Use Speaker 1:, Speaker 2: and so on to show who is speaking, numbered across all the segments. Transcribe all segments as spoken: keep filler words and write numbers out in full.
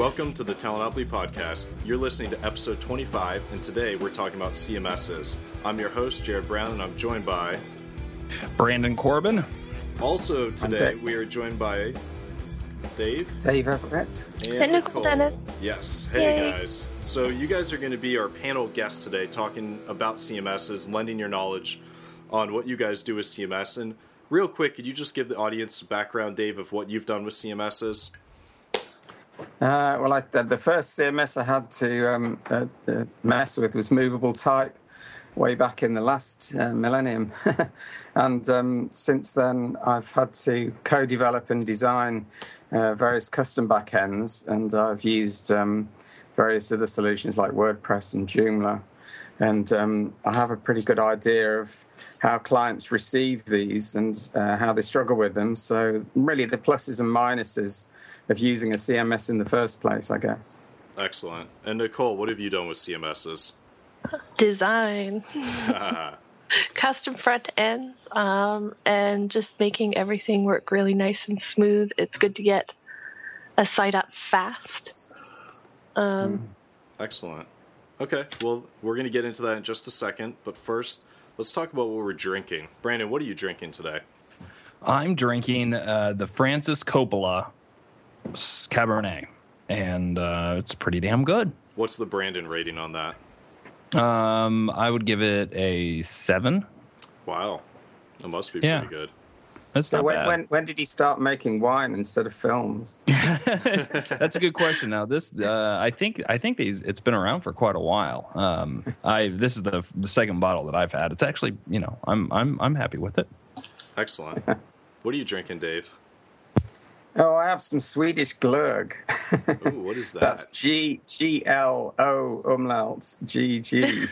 Speaker 1: Welcome to the Talanopoly Podcast. You're listening to episode twenty-five, and today we're talking about C M Ss. I'm your host, Jared Brown, and I'm joined by...
Speaker 2: Brandon Corbin.
Speaker 1: Also today, we are joined by Dave.
Speaker 3: Dave Everett.
Speaker 1: And
Speaker 4: Nicole Dennis.
Speaker 1: Yes. Hey,
Speaker 4: Yay.
Speaker 1: guys. So you guys are going to be our panel guests today, talking about C M Ss, lending your knowledge on what you guys do with C M S. And real quick, could you just give the audience a background, Dave, of what you've done with C M Ss?
Speaker 3: Uh, well, I, the first C M S I had to um, uh, uh, mess with was movable type way back in the last uh, millennium. and um, since then, I've had to co-develop and design uh, various custom backends, and I've used um, various other solutions like WordPress and Joomla. And um, I have a pretty good idea of how clients receive these and uh, how they struggle with them. So really the pluses and minuses of using a C M S in the first place, I guess.
Speaker 1: Excellent. And Nicole, what have you done with C M Ss?
Speaker 4: Design. Custom front ends, um, and just making everything work really nice and smooth. It's good to get a site up fast. Um,
Speaker 3: mm.
Speaker 1: Excellent. Okay, well, we're going to get into that in just a second, but first, let's talk about what we're drinking. Brandon, what are you drinking today?
Speaker 2: I'm drinking uh, the Francis Coppola Cabernet, and uh, it's pretty damn good.
Speaker 1: What's the Brandon rating on that?
Speaker 2: Um, I would give it a seven.
Speaker 1: Wow, that must be
Speaker 2: Yeah.
Speaker 1: pretty good.
Speaker 2: That's
Speaker 3: So
Speaker 2: not
Speaker 3: when,
Speaker 2: bad.
Speaker 3: when when did he start making wine instead of films?
Speaker 2: That's a good question. Now, this uh, I think I think these it's been around for quite a while. Um, I this is the the second bottle that I've had. It's actually, you know, I'm I'm I'm happy with it.
Speaker 1: Excellent. What are you drinking, Dave?
Speaker 3: Oh, I have some Swedish glögg.
Speaker 1: Ooh, what is that?
Speaker 3: That's G G L O umlaut G G.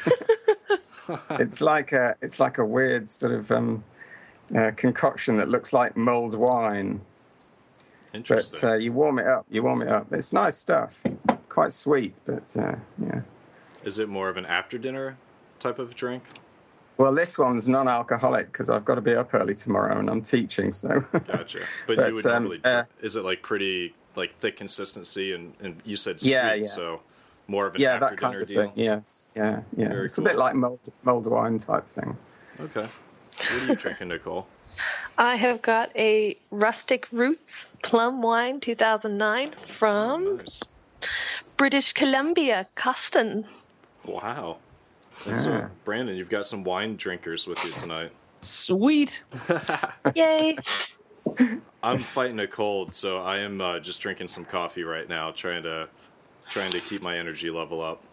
Speaker 3: It's like a it's like a weird sort of um, uh, concoction that looks like mulled wine.
Speaker 1: Interesting.
Speaker 3: But uh, you warm it up. You warm it up. It's nice stuff. Quite sweet, but uh, yeah.
Speaker 1: Is it more of an after-dinner type of drink?
Speaker 3: Well, this one's non-alcoholic because I've got to be up early tomorrow and I'm teaching. So.
Speaker 1: Gotcha. But,
Speaker 3: But,
Speaker 1: you would
Speaker 3: um,
Speaker 1: normally
Speaker 3: uh,
Speaker 1: drink, is it like pretty like thick consistency and, and you said sweet,
Speaker 3: Yeah, yeah.
Speaker 1: so more of an
Speaker 3: Yeah,
Speaker 1: after
Speaker 3: that kind
Speaker 1: dinner
Speaker 3: of
Speaker 1: deal?
Speaker 3: thing. Yes, yeah, yeah.
Speaker 1: Very
Speaker 3: it's
Speaker 1: cool.
Speaker 3: a bit like mulled, mulled wine type thing.
Speaker 1: Okay. What are you drinking, Nicole?
Speaker 4: I have got a Rustic Roots Plum Wine two thousand nine from
Speaker 1: Nice.
Speaker 4: British Columbia, Coston.
Speaker 1: Wow. And so, Brandon, you've got some wine drinkers with you tonight.
Speaker 2: Sweet.
Speaker 4: Yay!
Speaker 1: I'm fighting a cold, so I am uh, just drinking some coffee right now, trying to trying to keep my energy level up.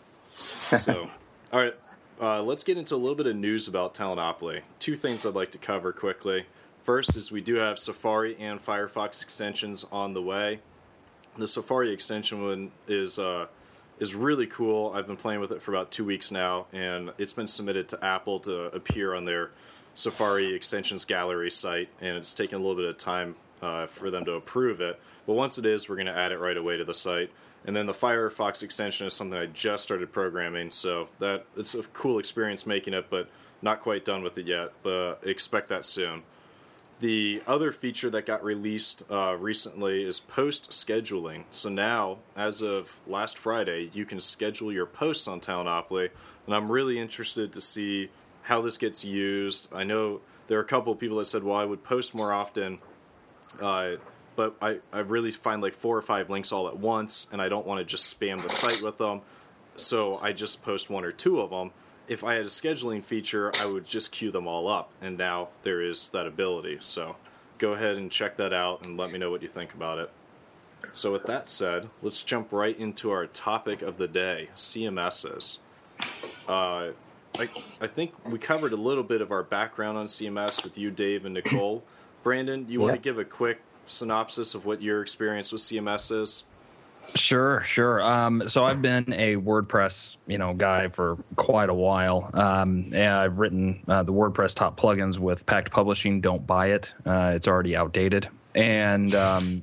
Speaker 1: So, all right, uh, let's get into a little bit of news about Talanopoly. Two things I'd like to cover quickly. First is we do have Safari and Firefox extensions on the way. The Safari extension one is uh, is really cool. I've been playing with it for about two weeks now, and it's been submitted to Apple to appear on their Safari Extensions Gallery site, and it's taken a little bit of time uh, for them to approve it. But once it is, we're going to add it right away to the site. And then the Firefox extension is something I just started programming, so that it's a cool experience making it, but not quite done with it yet. But expect that soon. The other feature that got released uh, recently is post scheduling. So now, as of last Friday, you can schedule your posts on Talanopoly, and I'm really interested to see how this gets used. I know there are a couple of people that said, well, I would post more often, uh, but I, I really find like four or five links all at once, and I don't want to just spam the site with them, so I just post one or two of them. If I had a scheduling feature, I would just queue them all up, and now there is that ability. So go ahead and check that out and let me know what you think about it. So with that said, let's jump right into our topic of the day, C M Ss. Uh, I, I think we covered a little bit of our background on C M S with you, Dave, and Nicole. Brandon, you
Speaker 3: Yeah.
Speaker 1: want to give a quick synopsis of what your experience with C M S is?
Speaker 2: Sure, sure. Um, so I've been a WordPress, you know, guy for quite a while, um, and I've written uh, the WordPress top plugins with Pact Publishing. Don't buy it; uh, it's already outdated. And um,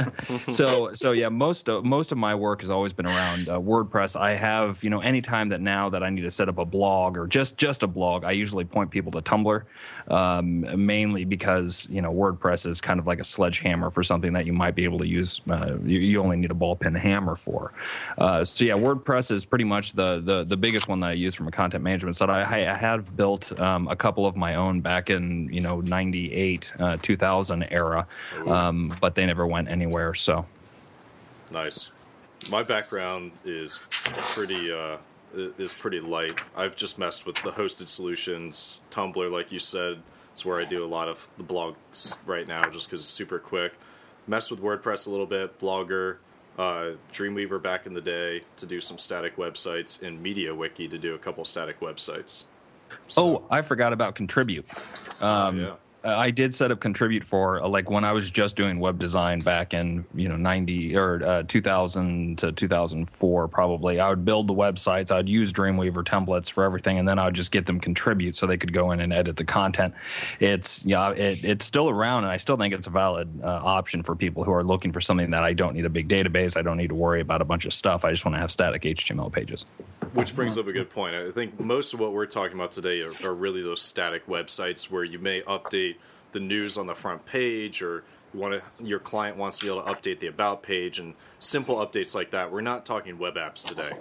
Speaker 2: so, so yeah, most of most of my work has always been around uh, WordPress. I have, you know, anytime that now that I need to set up a blog or just just a blog, I usually point people to Tumblr, um, mainly because you know WordPress is kind of like a sledgehammer for something that you might be able to use. Uh, you, you only need a ball peen hammer for. Uh, so yeah, WordPress is pretty much the the the biggest one that I use from a content management side. I, I have built um, a couple of my own back in you know ninety-eight, uh, two thousand era. Um, but they never went anywhere. So
Speaker 1: nice. My background is pretty uh, is pretty light. I've just messed with the hosted solutions. Tumblr, like you said, is where I do a lot of the blogs right now, just because it's super quick. Messed with WordPress a little bit, Blogger, uh, Dreamweaver back in the day to do some static websites, and MediaWiki to do a couple static websites. So,
Speaker 2: oh, I forgot about Contribute. Um,
Speaker 1: oh, yeah.
Speaker 2: I did set up Contribute for uh, like when I was just doing web design back in you know ninety or uh, two thousand to two thousand four probably. I would build the websites. I'd use Dreamweaver templates for everything, and then I would just get them Contribute so they could go in and edit the content. It's yeah, it, it's still around, and I still think it's a valid uh, option for people who are looking for something that I don't need a big database. I don't need to worry about a bunch of stuff. I just want to have static H T M L pages.
Speaker 1: Which brings up a good point. I think most of what we're talking about today are, are really those static websites where you may update the news on the front page, or you want to, your client wants to be able to update the about page, and simple updates like that. We're not talking web apps today.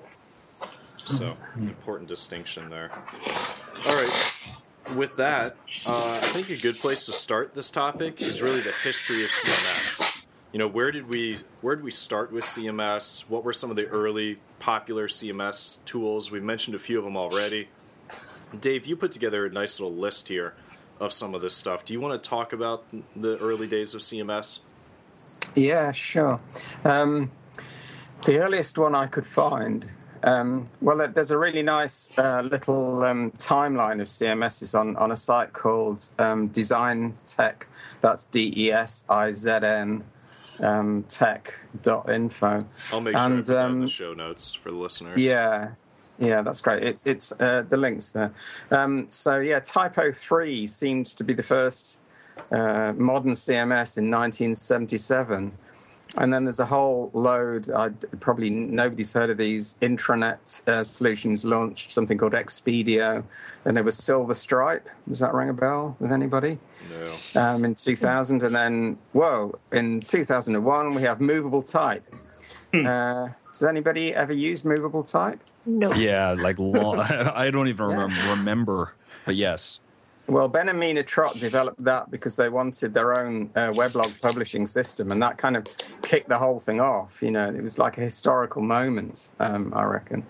Speaker 1: So, important distinction there. All right. With that, uh, I think a good place to start this topic is really the history of C M S. You know, where did we where did we start with C M S? What were some of the early popular C M S tools? We've mentioned a few of them already. Dave, you put together a nice little list here of some of this stuff. Do you want to talk about the early days of C M S?
Speaker 3: Yeah, sure. Um, the earliest one I could find, um, well, there's a really nice uh, little um, timeline of C M Ss on, on a site called um, Design Tech. That's D E S I Z N um, tech dot info.
Speaker 1: I'll make
Speaker 3: and,
Speaker 1: sure I put
Speaker 3: um,
Speaker 1: that in the show notes for the listeners.
Speaker 3: Yeah. Yeah, that's great. It's it's uh, the links there. Um, so yeah, Typo three seemed to be the first uh, modern C M S in nineteen seventy-seven, and then there's a whole load. I'd, probably nobody's heard of these intranet uh, solutions. Launched something called Expedio, and it was Silver Stripe. Does that ring a bell with anybody?
Speaker 1: No.
Speaker 3: Um, in two thousand, and then whoa, in two thousand one we have Movable Type. Hmm. Uh, does anybody ever use Movable Type?
Speaker 4: No.
Speaker 2: Yeah, like long, I don't even remember, yeah. remember, but yes.
Speaker 3: Well, Ben and Mina Trott developed that because they wanted their own uh, weblog publishing system, and that kind of kicked the whole thing off. You know, it was like a historical moment, um, I reckon.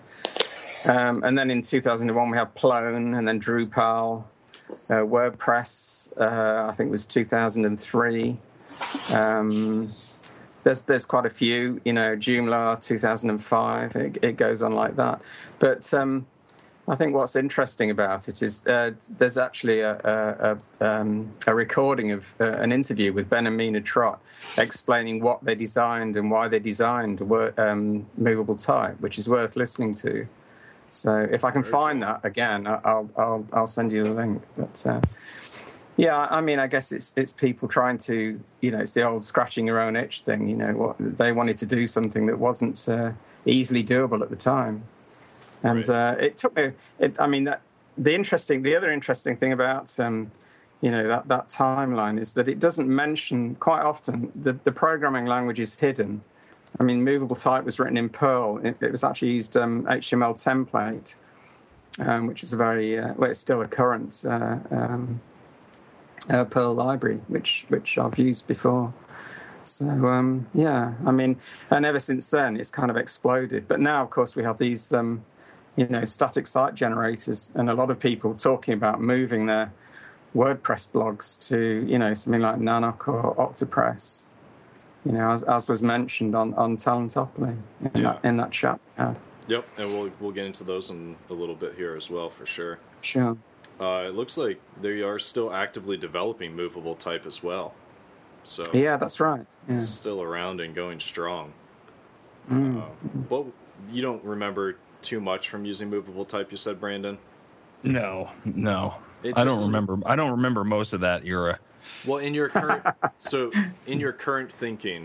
Speaker 3: Um, and then in two thousand one, we had Plone, and then Drupal, uh, WordPress. Uh, I think it was two thousand three. Um, There's there's quite a few, you know, Joomla two thousand five, it, it goes on like that. But um, I think what's interesting about it is uh, there's actually a a, a, um, a recording of uh, an interview with Ben and Mina Trott explaining what they designed and why they designed um, Movable Type, which is worth listening to. So if I can find that again, I'll I'll I'll send you the link. But uh, yeah, I mean, I guess it's it's people trying to, you know, it's the old scratching your own itch thing. You know, what they wanted to do something that wasn't uh, easily doable at the time, and right. uh, it took me. It, I mean, that the interesting, the other interesting thing about, um, you know, that that timeline is that it doesn't mention quite often the the programming language is hidden. I mean, Movable Type was written in Perl. It, it was actually used um, H T M L template, um, which is a very uh, well, it's still a current. Uh, um, Uh, Perl library, which which I've used before. So um, yeah, I mean, and ever since then it's kind of exploded. But now, of course, we have these um, you know static site generators, and a lot of people talking about moving their WordPress blogs to you know something like Nanook or Octopress. You know, as as was mentioned on on Talentopoly in, yeah. that, in that chat. Yeah.
Speaker 1: Yep, and we'll we'll get into those in a little bit here as well, for sure.
Speaker 3: Sure.
Speaker 1: Uh, it looks like they are still actively developing Movable Type as well. So
Speaker 3: yeah, that's right. Yeah.
Speaker 1: It's still around and going strong.
Speaker 3: Mm.
Speaker 1: Uh, but you don't remember too much from using Movable Type, you said, Brandon?
Speaker 2: No, no. I don't remember. I don't remember most of that era.
Speaker 1: Well, in your current, so in your current thinking,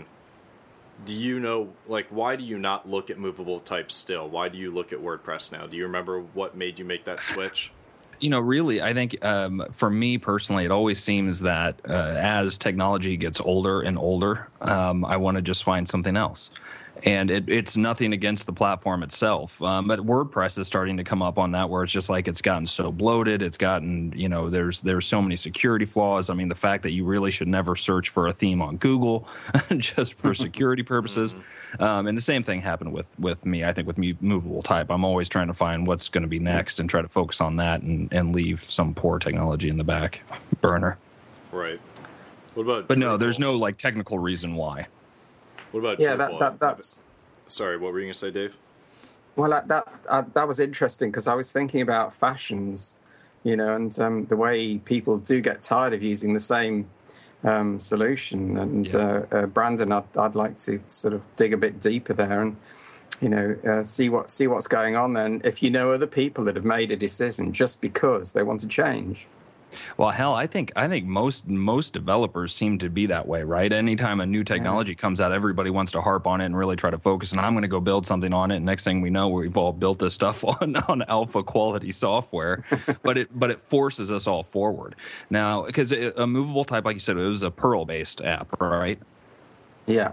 Speaker 1: do you know, like, why do you not look at movable type still? Why do you look at WordPress now? Do you remember what made you make that switch?
Speaker 2: You know, really, I think um, for me personally, it always seems that uh, as technology gets older and older, um, I want to just find something else. And it, it's nothing against the platform itself. Um, but WordPress is starting to come up on that, where it's just like it's gotten so bloated. It's gotten, you know, there's there's so many security flaws. I mean, the fact that you really should never search for a theme on Google just for security purposes. Um, and the same thing happened with, with me, I think, with movable type. I'm always trying to find what's going to be next and try to focus on that and, and leave some poor technology in the back burner.
Speaker 1: Right. What about
Speaker 2: But Drupal? No, there's no like technical reason why.
Speaker 1: What about
Speaker 3: yeah,
Speaker 1: Drupal?
Speaker 3: that, that that's.
Speaker 1: Sorry, what were you going to say, Dave?
Speaker 3: Well, that that, uh, that was interesting because I was thinking about fashions, you know, and um, the way people do get tired of using the same um, solution. And yeah. uh, uh, Brandon, I'd, I'd like to sort of dig a bit deeper there and, you know, uh, see what see what's going on there. And if you know other people that have made a decision just because they want to change.
Speaker 2: Well, hell, I think I think most most developers seem to be that way, right? Anytime a new technology yeah. comes out, everybody wants to harp on it and really try to focus. And I'm going to go build something on it. And next thing we know, we've all built this stuff on, on alpha quality software. but it but it forces us all forward now because a movable type, like you said, it was a Perl based app, right?
Speaker 3: Yeah.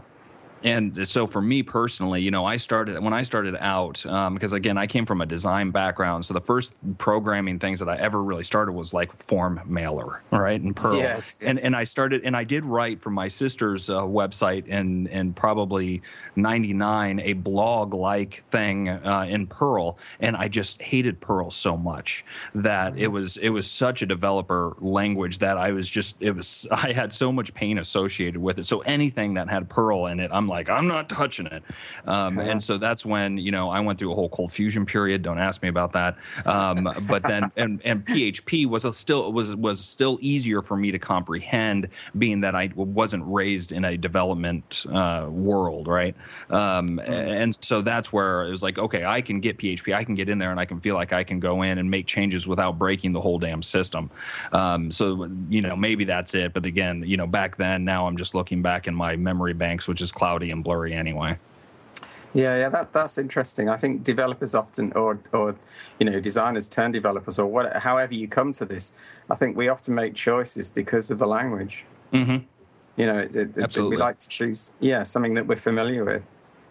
Speaker 2: And so for me personally, you know, I started when I started out, um, because again, I came from a design background. So the first programming things that I ever really started was like form mailer, right? And Perl.
Speaker 3: Yes.
Speaker 2: And and I started and I did write for my sister's uh, website in, in probably ninety-nine, a blog like thing uh, in Perl. And I just hated Perl so much that it was it was such a developer language that I was just it was I had so much pain associated with it. So anything that had Perl in it, I'm like, I'm not touching it. Um, and so that's when, you know, I went through a whole cold fusion period. Don't ask me about that. Um, but then, and, and P H P was a still was was still easier for me to comprehend, being that I wasn't raised in a development uh, world, right? Um, and so that's where it was like, okay, I can get P H P, I can get in there, and I can feel like I can go in and make changes without breaking the whole damn system. Um, so, you know, maybe that's it. But again, you know, back then, now I'm just looking back in my memory banks, which is cloudy and blurry anyway.
Speaker 3: Yeah, yeah, that that's interesting. I think developers often, or or you know, designers turn developers, or whatever. However you come to this, I think we often make choices because of the language.
Speaker 2: Mm-hmm.
Speaker 3: You know, it, it,
Speaker 2: Absolutely.
Speaker 3: we like to choose, yeah, something that we're familiar with.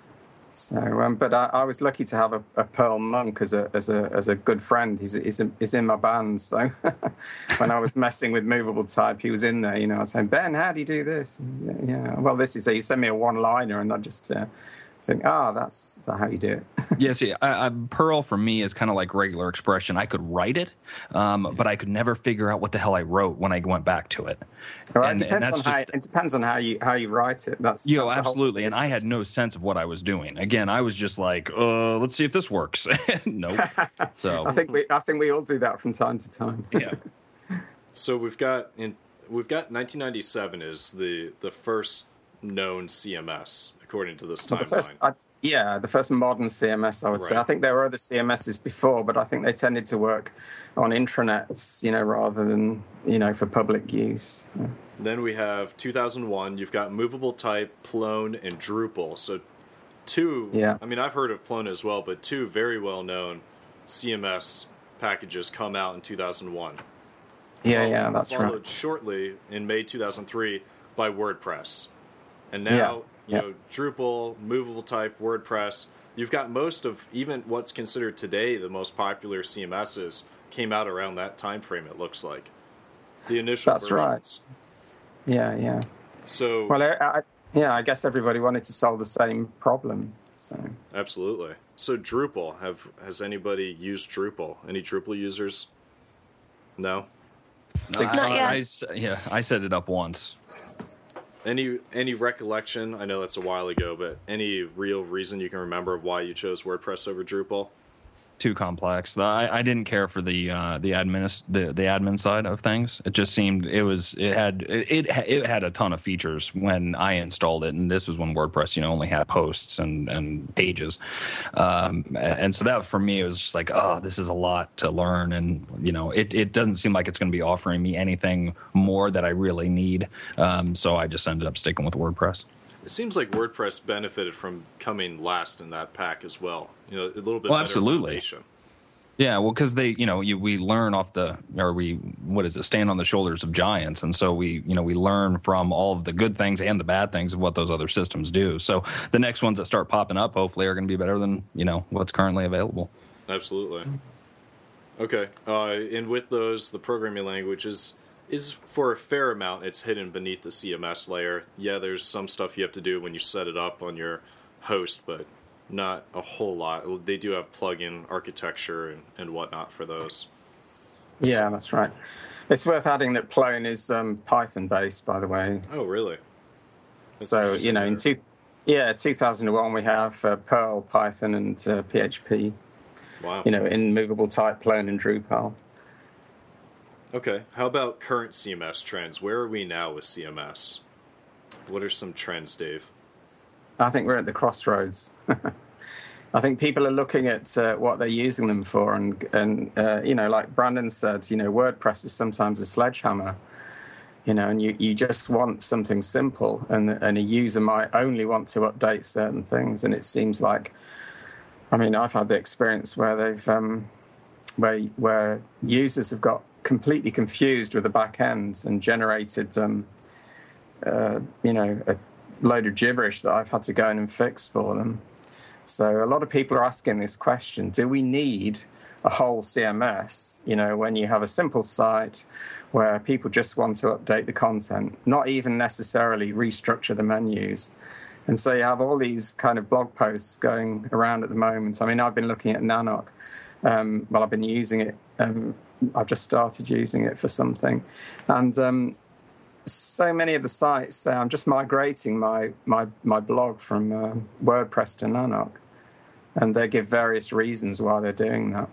Speaker 3: So, um, but I, I was lucky to have a, a Perl monk as a as a as a good friend. He's he's, he's in my band, so when I was messing with movable type, he was in there. You know, I was saying, Ben, how do you do this? And, yeah, yeah, well, this is. He sent me a one-liner, and I just. Uh, think, ah, oh, that's how you do it.
Speaker 2: Yeah, see, I, I, Perl for me is kind of like regular expression. I could write it, um, but I could never figure out what the hell I wrote when I went back to it.
Speaker 3: Well,
Speaker 2: and,
Speaker 3: it depends
Speaker 2: and
Speaker 3: on how
Speaker 2: just,
Speaker 3: it depends on how you how you write it. That's
Speaker 2: you know,
Speaker 3: that's
Speaker 2: absolutely. And I had no sense of what I was doing. Again, I was just like, uh, let's see if this works. Nope. So
Speaker 3: I think we I think we all do that from time to time.
Speaker 2: Yeah.
Speaker 1: So we've got in we've got nineteen ninety-seven is the the first known C M S according to this
Speaker 3: Well, the
Speaker 1: timeline.
Speaker 3: first, I, yeah, the first modern C M S, I would
Speaker 1: Right.
Speaker 3: say. I think there were other C M Ss before, but I think they tended to work on intranets, you know, rather than, you know, for public use. Yeah.
Speaker 1: Then we have two thousand one. You've got Movable Type, Plone, and Drupal. So two.
Speaker 3: Yeah.
Speaker 1: I mean, I've heard of Plone as well, but two very well known C M S packages come out in two thousand one.
Speaker 3: Yeah,
Speaker 1: Followed-
Speaker 3: yeah, that's
Speaker 1: followed
Speaker 3: right.
Speaker 1: shortly in May two thousand three by WordPress. And now,
Speaker 3: Yeah,
Speaker 1: you
Speaker 3: yeah.
Speaker 1: know, Drupal, Movable Type, WordPress, you've got most of even what's considered today the most popular C M Ss came out around that time frame, it looks like. The initial
Speaker 3: That's
Speaker 1: versions.
Speaker 3: right. Yeah, yeah.
Speaker 1: So,
Speaker 3: Well, I, I, yeah, I guess everybody wanted to solve the same problem. So
Speaker 1: absolutely. So Drupal, have has anybody used Drupal? Any Drupal users? No?
Speaker 2: No,
Speaker 3: Not
Speaker 2: I,
Speaker 4: yet.
Speaker 2: I s- yeah, I set it up once.
Speaker 1: Any any recollection? I know that's a while ago, but any real reason you can remember why you chose WordPress over Drupal?
Speaker 2: too complex. I, I didn't care for the uh, the admin the, the admin side of things. It just seemed it was it had it, it it had a ton of features when I installed it, and this was when WordPress, you know, only had posts and and pages, um, and so that for me it was just like, oh, this is a lot to learn, and you know, it it doesn't seem like it's going to be offering me anything more that I really need. Um, so I just ended up sticking with WordPress.
Speaker 1: It seems like WordPress benefited from coming last in that pack as well. You know, a little bit
Speaker 2: well,
Speaker 1: better
Speaker 2: absolutely.
Speaker 1: foundation.
Speaker 2: Yeah, well, because they, you know, you, we learn off the, or we, what is it, stand on the shoulders of giants, and so we, you know, we learn from all of the good things and the bad things of what those other systems do. So the next ones that start popping up, hopefully, are going to be better than, you know, what's currently available.
Speaker 1: Absolutely. Okay, uh, and with those, the programming language is is for a fair amount. It's hidden beneath the C M S layer. Yeah, there's some stuff you have to do when you set it up on your host, but not a whole lot. They do have plugin architecture and, and whatnot for those.
Speaker 3: Yeah, that's right. It's worth adding that Plone is um, Python-based, by the way.
Speaker 1: Oh, really? That's
Speaker 3: so, you know, in two, yeah, two thousand one, we have uh, Perl, Python, and uh, P H P.
Speaker 1: Wow.
Speaker 3: You know, in movable type, Plone, and Drupal.
Speaker 1: Okay. How about current C M S trends? Where are we now with C M S? What are some trends, Dave?
Speaker 3: I think we're at the crossroads. I think people are looking at uh, what they're using them for, and and uh, you know, like Brandon said, you know, WordPress is sometimes a sledgehammer. You know, and you, you just want something simple, and and a user might only want to update certain things, and it seems like, I mean, I've had the experience where they've um, where where users have got completely confused with the back end and generated, um, uh, you know, a load of gibberish that I've had to go in and fix for them. So a lot of people are asking this question: do we need a whole C M S? You know, when you have a simple site where people just want to update the content, not even necessarily restructure the menus. And so you have all these kind of blog posts going around at the moment. I mean, I've been looking at Nanook. Um, well, I've been using it. Um, I've just started using it for something. And um, so many of the sites say, I'm just migrating my, my, my blog from uh, WordPress to Nanook. And they give various reasons why they're doing that.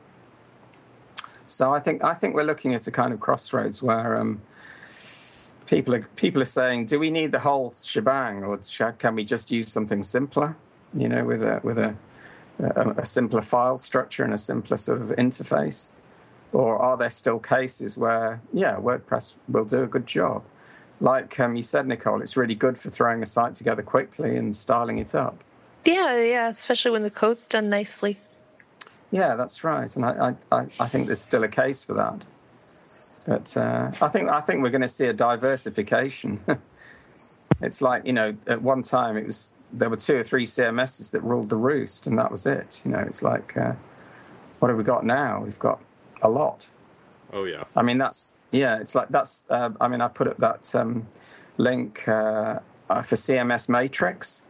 Speaker 3: So I think I think we're looking at a kind of crossroads where um, people are, people are saying, do we need the whole shebang, or can we just use something simpler? You know, with a with a, a, a simpler file structure and a simpler sort of interface, or are there still cases where yeah, WordPress will do a good job? Like um, you said, Nicole, it's really good for throwing a site together quickly and styling it up.
Speaker 4: Yeah, yeah, especially when the code's done nicely.
Speaker 3: Yeah, that's right, and I, I, I think there's still a case for that. But uh, I think I think we're going to see a diversification. It's like, you know, at one time it was there were two or three C M Ss that ruled the roost, and that was it. You know, it's like, uh, what have we got now? We've got a lot.
Speaker 1: Oh yeah.
Speaker 3: I mean, that's yeah. It's like that's. Uh, I mean, I put up that um, link uh, for C M S Matrix,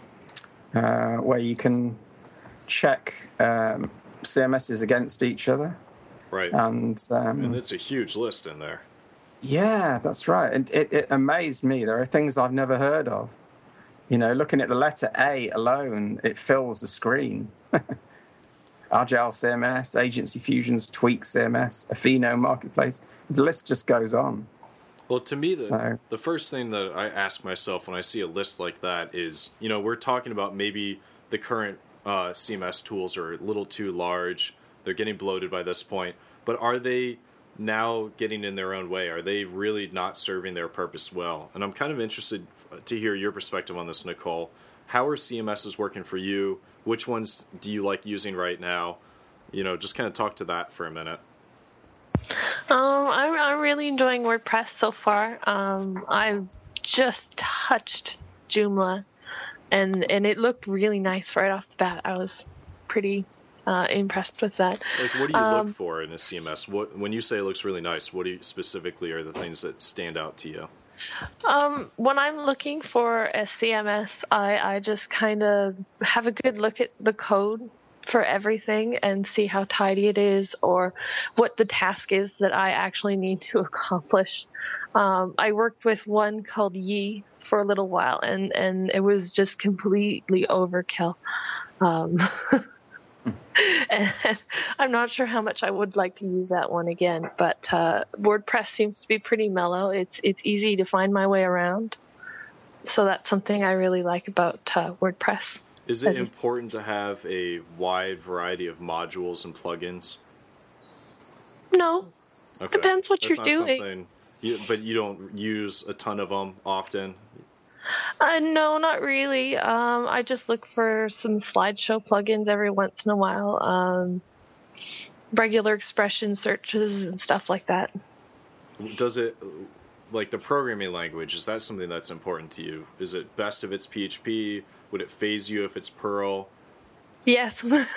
Speaker 3: uh, where you can check um, C M Ss against each other.
Speaker 1: Right.
Speaker 3: And um,
Speaker 1: and it's a huge list in there.
Speaker 3: Yeah, that's right. And it, it amazed me. There are things I've never heard of. You know, looking at the letter A alone, it fills the screen. Agile C M S, Agency Fusion's Tweak C M S, Afino Marketplace. The list just goes on.
Speaker 1: Well, to me, the,
Speaker 3: So-
Speaker 1: the first thing that I ask myself when I see a list like that is, you know, we're talking about maybe the current uh, C M S tools are a little too large. They're getting bloated by this point. But are they now getting in their own way? Are they really not serving their purpose well? And I'm kind of interested to hear your perspective on this, Nicole. How are C M Ss working for you? Which ones do you like using right now? You know, just kind of talk to that for a minute.
Speaker 4: Um, I'm, I'm really enjoying WordPress so far. Um, I've just touched Joomla, and and it looked really nice right off the bat. I was pretty uh, impressed with that.
Speaker 1: Like, what do you
Speaker 4: Um,
Speaker 1: look for in a C M S? What, when you say it looks really nice, what do you specifically are the things that stand out to you?
Speaker 4: Um, when I'm looking for a C M S, I, I just kind of have a good look at the code for everything and see how tidy it is or what the task is that I actually need to accomplish. Um, I worked with one called Yi for a little while, and, and it was just completely overkill. Um, And I'm not sure how much I would like to use that one again, but uh, WordPress seems to be pretty mellow. It's it's easy to find my way around, so that's something I really like about uh, WordPress.
Speaker 1: Is it important to have a wide variety of modules and plugins?
Speaker 4: No.
Speaker 1: Okay.
Speaker 4: Depends what
Speaker 1: That's
Speaker 4: you're
Speaker 1: not
Speaker 4: doing.
Speaker 1: something you, but you don't use a ton of them often?
Speaker 4: Uh, no, not really. Um, I just look for some slideshow plugins every once in a while. Um, regular expression searches and stuff like that.
Speaker 1: Does it, like the programming language, is that something that's important to you? Is it best if it's P H P? Would it phase you if it's Perl?
Speaker 4: Yes.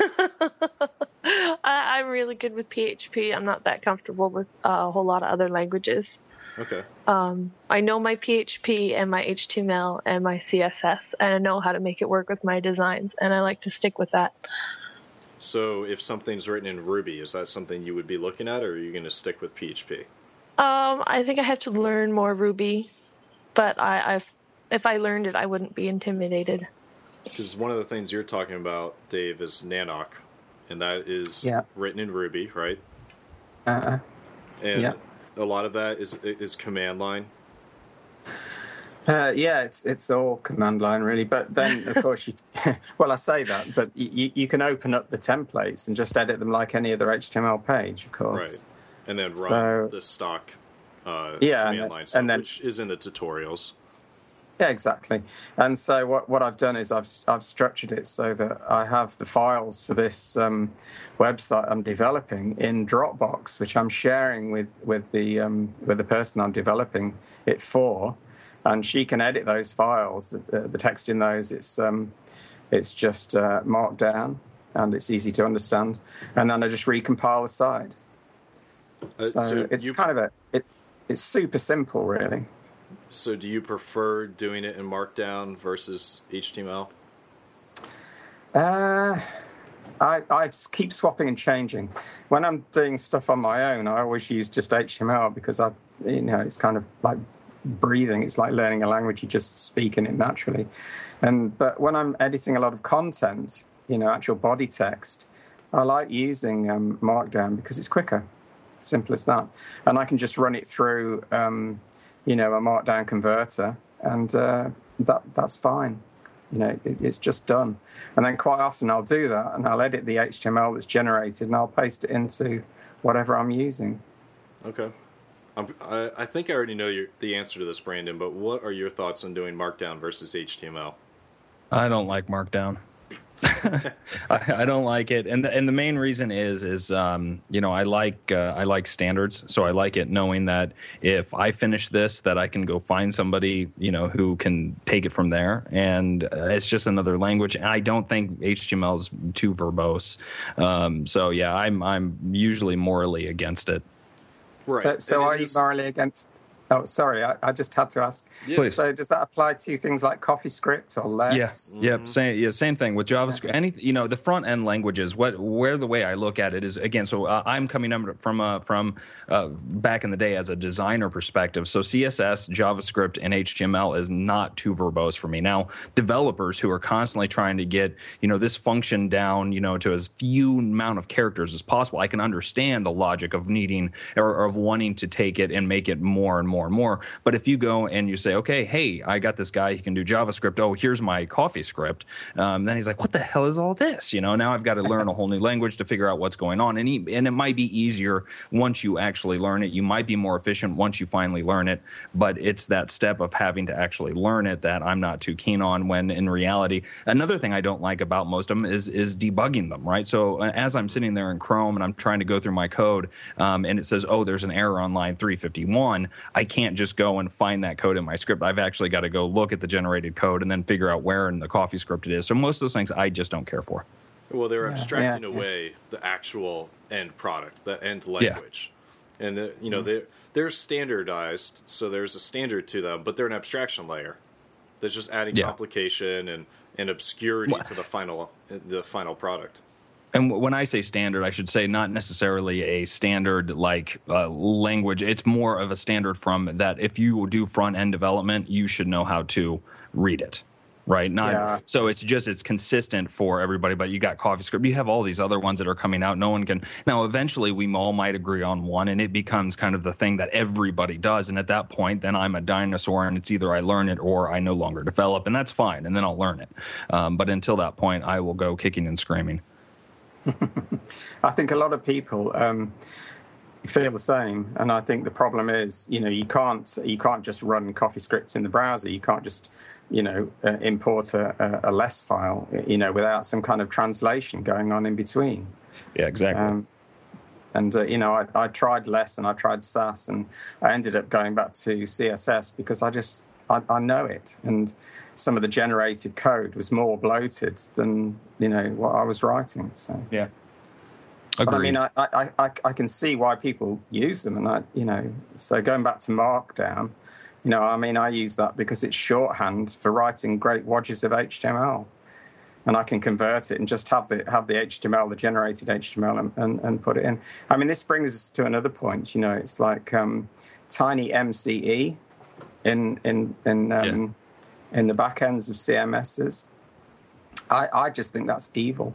Speaker 4: I, I'm really good with P H P. I'm not that comfortable with uh, a whole lot of other languages.
Speaker 1: Okay.
Speaker 4: Um, I know my P H P and my H T M L and my C S S, and I know how to make it work with my designs, and I like to stick with that.
Speaker 1: So if something's written in Ruby, is that something you would be looking at, or are you going to stick with P H P?
Speaker 4: Um, I think I have to learn more Ruby, but I, I've, if I learned it, I wouldn't be intimidated.
Speaker 1: Because one of the things you're talking about, Dave, is Nanoc, and that is
Speaker 3: yeah.
Speaker 1: written in Ruby, right?
Speaker 3: Uh,
Speaker 1: and
Speaker 3: yeah.
Speaker 1: a lot of that is is command line.
Speaker 3: Uh, yeah, it's it's all command line really, but then of course you, well I say that, but you you can open up the templates and just edit them like any other H T M L page, of course.
Speaker 1: Right, and then run
Speaker 3: so,
Speaker 1: the stock uh,
Speaker 3: yeah,
Speaker 1: command
Speaker 3: and,
Speaker 1: line stuff,
Speaker 3: and then,
Speaker 1: which is in the tutorials.
Speaker 3: Yeah, exactly. And so what, what I've done is I've I've structured it so that I have the files for this um, website I'm developing in Dropbox, which I'm sharing with with the um, with the person I'm developing it for, and she can edit those files, the, the text in those. It's um, it's just uh, markdown and it's easy to understand, and then I just recompile the site. Uh, so, so it's you... kind of a it's it's super simple, really.
Speaker 1: So do you prefer doing it in Markdown versus H T M L?
Speaker 3: Uh, I, I keep swapping and changing. When I'm doing stuff on my own, I always use just H T M L because I, you know, it's kind of like breathing. It's like learning a language. You just speak in it naturally. And but when I'm editing a lot of content, you know, actual body text, I like using um, Markdown because it's quicker. Simple as that. And I can just run it through. Um, you know, a Markdown converter, and uh, that that's fine. You know, it, it's just done. And then quite often I'll do that, and I'll edit the H T M L that's generated, and I'll paste it into whatever I'm using.
Speaker 1: Okay. I'm, I, I think I already know your, the answer to this, Brandon, but what are your thoughts on doing Markdown versus H T M L?
Speaker 2: I don't like Markdown. I, I don't like it, and the, and the main reason is is um, you know I like uh, I like standards, so I like it knowing that if I finish this, that I can go find somebody you know who can take it from there, and uh, it's just another language. And I don't think H T M L is too verbose, um, so yeah, I'm I'm usually morally against it.
Speaker 3: Right. So, so are you morally against? Oh, sorry, I, I just had to ask.
Speaker 2: Yeah.
Speaker 3: So does that apply to things like CoffeeScript or Less?
Speaker 2: Yeah,
Speaker 1: mm-hmm.
Speaker 2: yep, same, yeah, same thing with JavaScript. Any, you know, the front end languages. What, where the way I look at it is again. So uh, I'm coming from uh, from uh, back in the day as a designer perspective. So C S S, JavaScript, and H T M L is not too verbose for me. Now, developers who are constantly trying to get you know this function down, you know, to as few amount of characters as possible, I can understand the logic of needing or, or of wanting to take it and make it more and more. more and more. But if you go and you say, okay, hey, I got this guy, he can do JavaScript. Oh, here's my CoffeeScript. Um, then he's like, what the hell is all this? You know, now I've got to learn a whole new language to figure out what's going on. And, he, and it might be easier once you actually learn it. You might be more efficient once you finally learn it. But it's that step of having to actually learn it that I'm not too keen on, when in reality, another thing I don't like about most of them is, is debugging them, right? So uh, as I'm sitting there in Chrome and I'm trying to go through my code um, and it says, oh, there's an error on line three fifty-one, I can't just go and find that code in my script. I've actually got to go look at the generated code and then figure out where in the CoffeeScript it is. So most of those things I just don't care for.
Speaker 1: Well, they're
Speaker 3: yeah,
Speaker 1: abstracting
Speaker 3: yeah,
Speaker 1: away
Speaker 3: yeah.
Speaker 1: the actual end product, the end language. Yeah. And, the, you know, mm-hmm. they're, they're standardized, so there's a standard to them, but they're an abstraction layer that's just adding yeah. complication and, and obscurity well, to the final the final product.
Speaker 2: And when I say standard, I should say not necessarily a standard like uh, language. It's more of a standard from that if you do front end development, you should know how to read it. right? Not
Speaker 3: Yeah.
Speaker 2: so it's just it's consistent for everybody. But you got CoffeeScript, you have all these other ones that are coming out. No one can now. Eventually, we all might agree on one, and it becomes kind of the thing that everybody does. And at that point, then I'm a dinosaur, and it's either I learn it or I no longer develop, and that's fine. And then I'll learn it. Um, but until that point, I will go kicking and screaming.
Speaker 3: I think a lot of people um, feel the same, and I think the problem is, you know, you can't you can't just run CoffeeScript in the browser. You can't just, you know, uh, import a, a less file, you know, without some kind of translation going on in between.
Speaker 2: Yeah, exactly.
Speaker 3: Um, and uh, you know, I, I tried less, and I tried Sass, and I ended up going back to C S S because I just I, I know it, and some of the generated code was more bloated than, you know, what I was writing. So
Speaker 2: yeah.
Speaker 3: But I mean, I, I, I, I can see why people use them, and I, you know, so going back to Markdown, you know, I mean, I use that because it's shorthand for writing great wadges of H T M L, and I can convert it and just have the have the H T M L, the generated H T M L, and, and, and put it in. I mean, this brings us to another point. You know, it's like um, tiny M C E in in in um, yeah. in the back ends of C M Ss. I, I just think that's evil.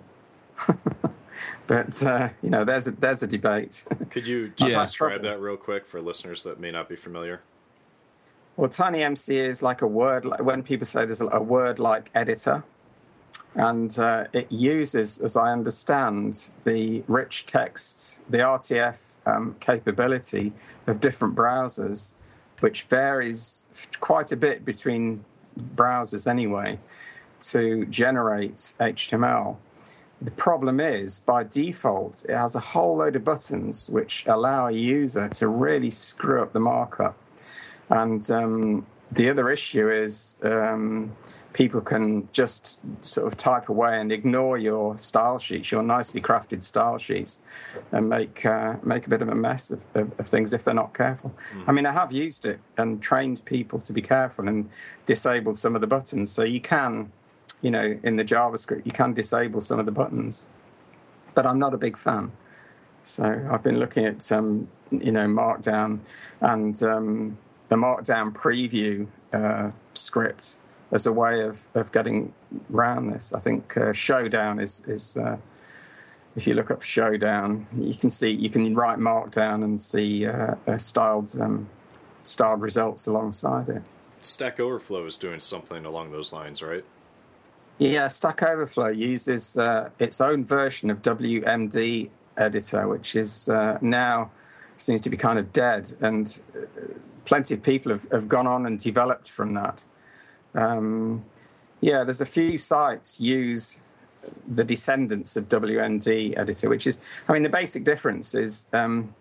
Speaker 3: But, uh, you know, there's a, there's a debate.
Speaker 1: Could you just yeah. describe that real quick for listeners that may not be familiar?
Speaker 3: Well, TinyMCE is like a word, when people say there's a word-like editor, and uh, it uses, as I understand, the rich text, the R T F um, capability of different browsers, which varies quite a bit between browsers anyway, to generate H T M L. The problem is, by default, it has a whole load of buttons which allow a user to really screw up the markup. And um, the other issue is um, people can just sort of type away and ignore your style sheets, your nicely crafted style sheets, and make uh, make a bit of a mess of, of, of things if they're not careful. Mm. I mean, I have used it and trained people to be careful and disabled some of the buttons. So you can... You know, in the JavaScript, you can disable some of the buttons, but I'm not a big fan. So I've been looking at, um, you know, Markdown and um, the Markdown preview uh, script as a way of, of getting around this. I think uh, Showdown is, is uh, if you look up Showdown, you can see, you can write Markdown and see uh, uh, styled, um, styled results alongside it.
Speaker 1: Stack Overflow is doing something along those lines, right?
Speaker 3: Yeah, Stack Overflow uses uh, its own version of W M D editor, which is uh, now seems to be kind of dead, and uh, plenty of people have, have gone on and developed from that. Um, yeah, there's a few sites use the descendants of W M D editor, which is, I mean, the basic difference is um,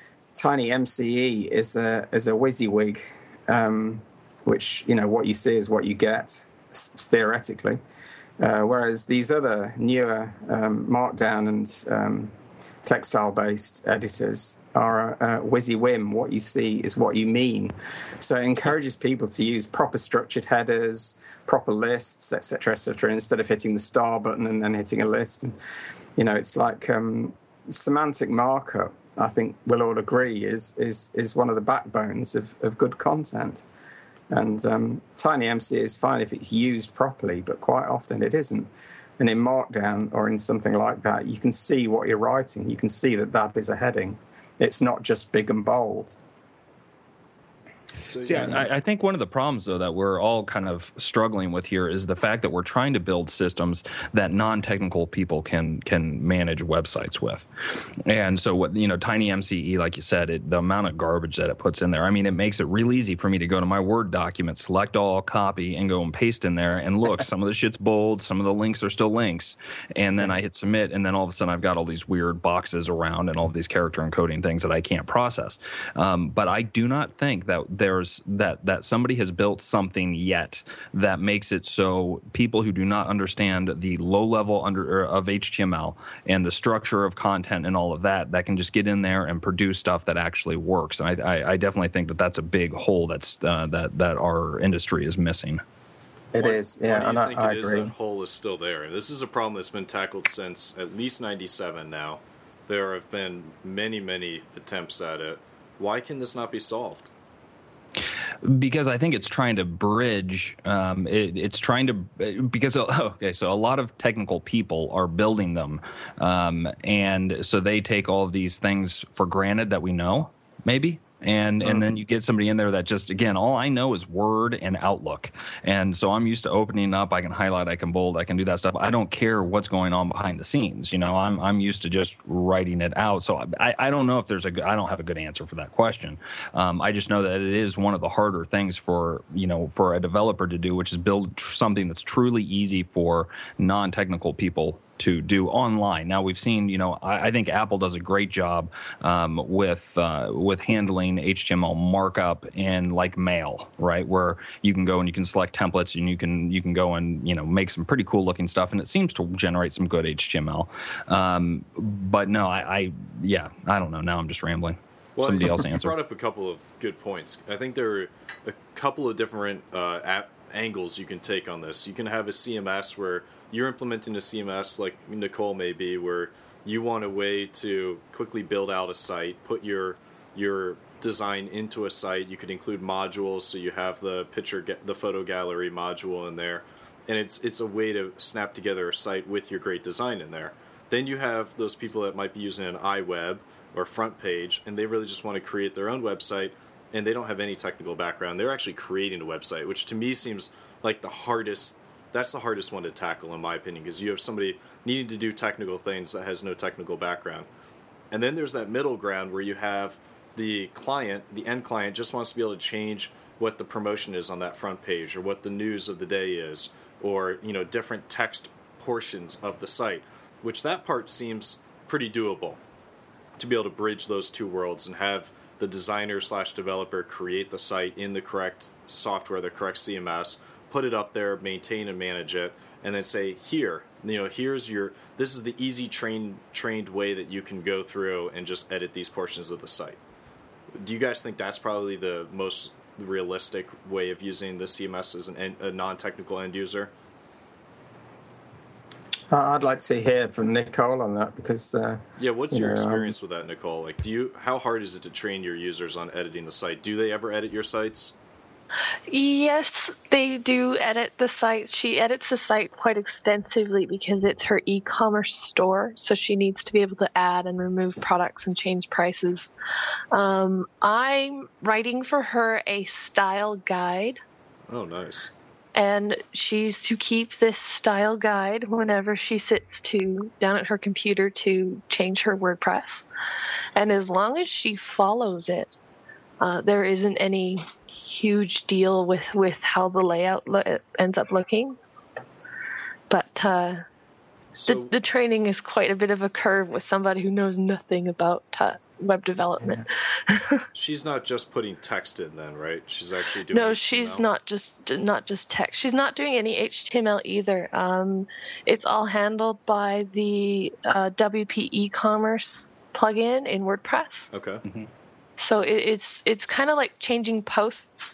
Speaker 3: TinyMCE is a is a WYSIWYG, um, which, you know, what you see is what you get theoretically. Uh, whereas these other newer um, Markdown and um, textile-based editors are uh, WYSIWYM. What you see is what you mean. So it encourages people to use proper structured headers, proper lists, et cetera, et cetera, instead of hitting the star button and then hitting a list. And, you know, it's like um, semantic markup, I think we'll all agree, is is is one of the backbones of, of good content. And um, TinyMCE is fine if it's used properly, but quite often it isn't. And in Markdown or in something like that, you can see what you're writing. You can see that that is a heading. It's not just big and bold.
Speaker 2: So, See, yeah. I, I think one of the problems, though, that we're all kind of struggling with here is the fact that we're trying to build systems that non-technical people can can manage websites with. And so, what you know, TinyMCE, like you said, it, the amount of garbage that it puts in there, I mean, it makes it real easy for me to go to my Word document, select all, copy, and go and paste in there. And look, some of the shit's bold, some of the links are still links. And then I hit submit, and then all of a sudden I've got all these weird boxes around and all of these character encoding things that I can't process. Um, but I do not think that there's that that somebody has built something yet that makes it so people who do not understand the low level under of H T M L and the structure of content and all of that, that can just get in there and produce stuff that actually works. And I, I, I definitely think that that's a big hole that's uh, that that our industry is missing.
Speaker 3: It
Speaker 1: why,
Speaker 3: is, yeah.
Speaker 1: Why do you
Speaker 3: and
Speaker 1: think
Speaker 3: I, I
Speaker 1: it
Speaker 3: agree.
Speaker 1: is that hole is still there? This is a problem that's been tackled since at least ninety-seven now. There have been many, many attempts at it. Why can this not be solved?
Speaker 2: Because I think it's trying to bridge. Um, it, it's trying to because oh, okay, so a lot of technical people are building them, um, and so they take all of these things for granted that we know, maybe. And and then you get somebody in there that just, again, all I know is Word and Outlook. And so I'm used to opening up. I can highlight, I can bold, I can do that stuff. I don't care what's going on behind the scenes. You know, I'm I'm used to just writing it out. So I, I don't know if there's a good, I don't have a good answer for that question. Um, I just know that it is one of the harder things for, you know, for a developer to do, which is build tr- something that's truly easy for non-technical people to do online. Now we've seen, you know, I, I think Apple does a great job um, with uh, with handling H T M L markup in like Mail, right? Where you can go and you can select templates and you can you can go and, you know, make some pretty cool looking stuff, and it seems to generate some good H T M L. Um, but no, I, I yeah, I don't know. Now I'm just rambling.
Speaker 1: Well,
Speaker 2: Somebody
Speaker 1: you,
Speaker 2: else
Speaker 1: you
Speaker 2: answer.
Speaker 1: brought up a couple of good points. I think there are a couple of different uh, app angles you can take on this. You can have a C M S where you're implementing a C M S like Nicole may be, where you want a way to quickly build out a site, put your your design into a site. You could include modules, so you have the picture, the photo gallery module in there, and it's it's a way to snap together a site with your great design in there. Then you have those people that might be using an iWeb or front page, and they really just want to create their own website, and they don't have any technical background. They're actually creating a website, which to me seems like the hardest. That's the hardest one to tackle, in my opinion, because you have somebody needing to do technical things that has no technical background. And then there's that middle ground where you have the client, the end client, just wants to be able to change what the promotion is on that front page, or what the news of the day is, or, you know, different text portions of the site, which that part seems pretty doable, to be able to bridge those two worlds and have the designer slash developer create the site in the correct software, the correct C M S, put it up there, maintain and manage it, and then say, here, you know, here's your, this is the easy trained trained way that you can go through and just edit these portions of the site. Do you guys think that's probably the most realistic way of using the C M S as an, a non-technical end user?
Speaker 3: Uh, I'd like to hear from Nicole on that, because uh,
Speaker 1: yeah, what's your
Speaker 3: know,
Speaker 1: experience
Speaker 3: um,
Speaker 1: with that, Nicole? Like, do you, how hard is it to train your users on editing the site? Do they ever edit your sites?
Speaker 4: Yes, they do edit the site. She edits the site quite extensively because it's her e-commerce store, so she needs to be able to add and remove products and change prices. Um, I'm writing for her a style guide.
Speaker 1: Oh, nice.
Speaker 4: And she's to keep this style guide whenever she sits to down at her computer to change her WordPress. And as long as she follows it, uh, there isn't any huge deal with, with how the layout lo- ends up looking. But uh,
Speaker 1: so,
Speaker 4: the, the training is quite a bit of a curve with somebody who knows nothing about uh, web development.
Speaker 3: Yeah.
Speaker 1: She's not just putting text in then, right? She's actually doing
Speaker 4: No,
Speaker 1: H T M L?
Speaker 4: she's not just not just text. She's not doing any H T M L either. Um, it's all handled by the uh, W P e-commerce plugin in WordPress.
Speaker 1: Okay.
Speaker 2: Mm-hmm.
Speaker 4: So it, it's it's kind of like changing posts.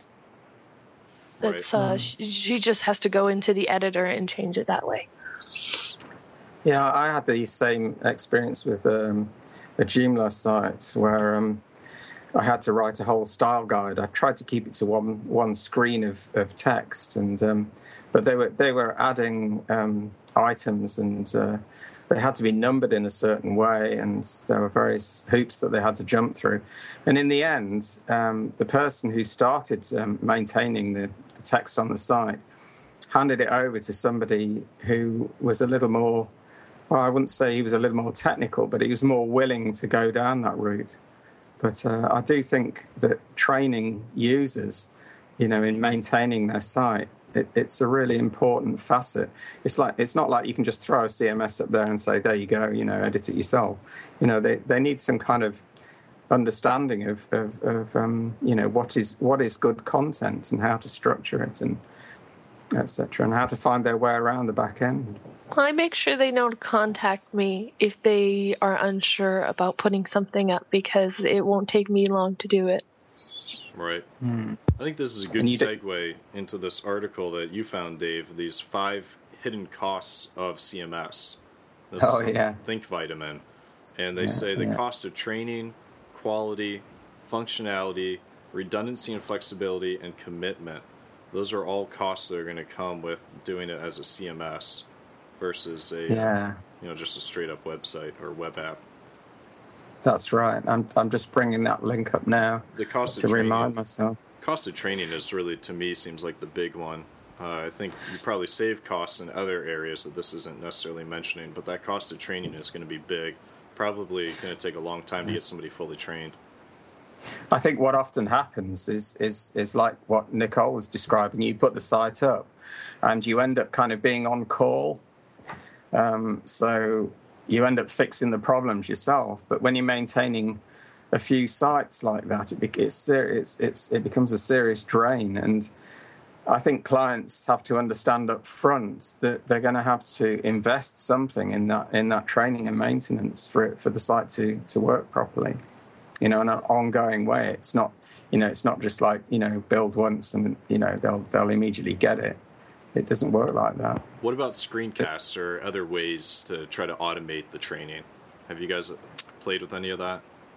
Speaker 4: That's
Speaker 1: Right.
Speaker 4: uh, she, she just has to go into the editor and change it that way.
Speaker 3: Yeah, I had the same experience with um, a Joomla site where um, I had to write a whole style guide. I tried to keep it to one one screen of, of text, and um, but they were they were adding um, items, and uh, they had to be numbered in a certain way, and there were various hoops that they had to jump through. And in the end, um, the person who started um, maintaining the, the text on the site handed it over to somebody who was a little more, well, I wouldn't say he was a little more technical, but he was more willing to go down that route. But uh, I do think that training users, you know, in maintaining their site, it, it's a really important facet. It's like it's not like you can just throw a C M S up there and say, there you go, you know, edit it yourself. You know, they, they need some kind of understanding of, of, of um, you know, what is what is good content and how to structure it and et cetera, and how to find their way around the back end.
Speaker 4: I make sure they know to contact me if they are unsure about putting something up, because it won't take me long to do it.
Speaker 1: Right.
Speaker 3: Mm.
Speaker 1: I think this is a good
Speaker 3: And you
Speaker 1: segue
Speaker 3: do-
Speaker 1: into this article that you found, Dave, these five hidden costs of C M S. This
Speaker 3: Oh,
Speaker 1: is on
Speaker 3: yeah.
Speaker 1: Think Vitamin. And they
Speaker 3: Yeah,
Speaker 1: say the
Speaker 3: yeah.
Speaker 1: cost of training, quality, functionality, redundancy and flexibility and commitment. Those are all costs that are going to come with doing it as a C M S versus a
Speaker 3: yeah.
Speaker 1: you know just a straight up website or web app.
Speaker 3: That's right. I'm I'm just bringing that link up now
Speaker 1: the cost
Speaker 3: to
Speaker 1: of training,
Speaker 3: remind myself.
Speaker 1: Cost of training is really, to me, seems like the big one. Uh, I think you probably save costs in other areas that this isn't necessarily mentioning, but that cost of training is going to be big. Probably going to take a long time to get somebody fully trained.
Speaker 3: I think what often happens is is is like what Nicole was describing. You put the site up, and you end up kind of being on call. Um, so you end up fixing the problems yourself. But when you're maintaining a few sites like that, it, be, it's, it's, it's, it becomes a serious drain. And I think clients have to understand up front that they're going to have to invest something in that in that training and maintenance for it, for the site to, to work properly, you know, in an ongoing way. It's not, you know, it's not just like, you know, build once and, you know, they'll they'll immediately get it. It doesn't work like that.
Speaker 1: What about screencasts or other ways to try to automate the training? Have you guys played with any of that?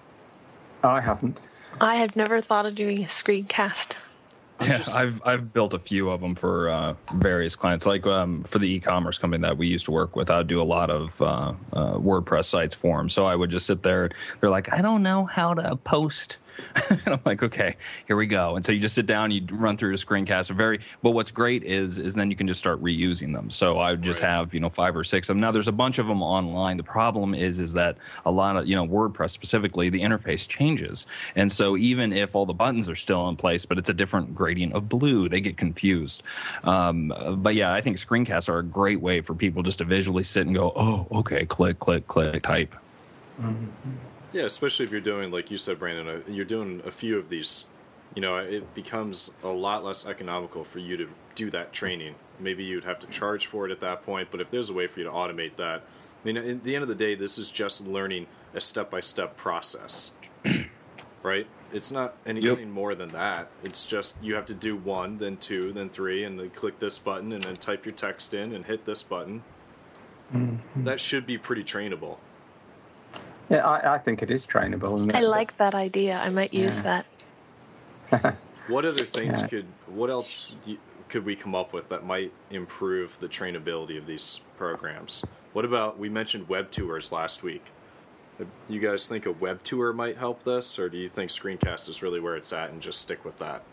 Speaker 3: I haven't.
Speaker 4: I have never thought of doing a screencast.
Speaker 2: I'm yeah, just... I've I've built a few of them for uh, various clients. Like um, for the e-commerce company that we used to work with, I would do a lot of uh, uh, WordPress sites for them. So I would just sit there. They're like, I don't know how to post. And I'm like, okay, here we go. And so you just sit down, you run through the screencast. Very, but what's great is is then you can just start reusing them. So I would just right. have, you know, five or six of them. Now there's a bunch of them online. The problem is is that a lot of, you know, WordPress specifically, the interface changes. And so even if all the buttons are still in place, but it's a different gradient of blue, they get confused. Um, but yeah, I think screencasts are a great way for people just to visually sit and go, oh, okay, click, click, click, type.
Speaker 3: Mm-hmm.
Speaker 1: Yeah, especially if you're doing, like you said, Brandon, you're doing a few of these, you know, it becomes a lot less economical for you to do that training. Maybe you'd have to charge for it at that point, but if there's a way for you to automate that, I mean, at the end of the day, this is just learning a step-by-step process, right? It's not anything yep. more than that. It's just you have to do one, then two, then three, and then click this button, and then type your text in and hit this button. Mm-hmm. That should be pretty trainable.
Speaker 3: Yeah, I, I think it is trainable.
Speaker 4: I like that idea. I might use
Speaker 3: yeah.
Speaker 4: that.
Speaker 1: What other things
Speaker 3: yeah.
Speaker 1: could, what else do you, could we come up with that might improve the trainability of these programs? What about, we mentioned web tours last week. You guys think a web tour might help this, or do you think screencast is really where it's at and just stick with that?